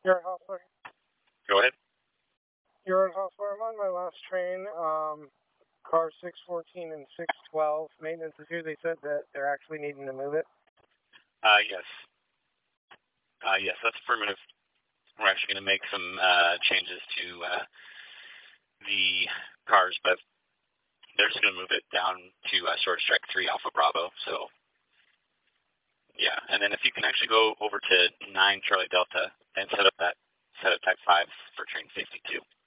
Garrett Hostler. Go ahead. Garrett Hostler. I'm on my last train. Car 614 and 612. Maintenance is here. They said that they're actually needing to move it. Yes. Yes, that's affirmative. We're actually going to make some changes to the cars, but they're just going to move it down to Short Strike 3 Alpha Bravo. So, yeah. And then if you can actually go over to 9 Charlie Delta and set up Type 5 for train 52.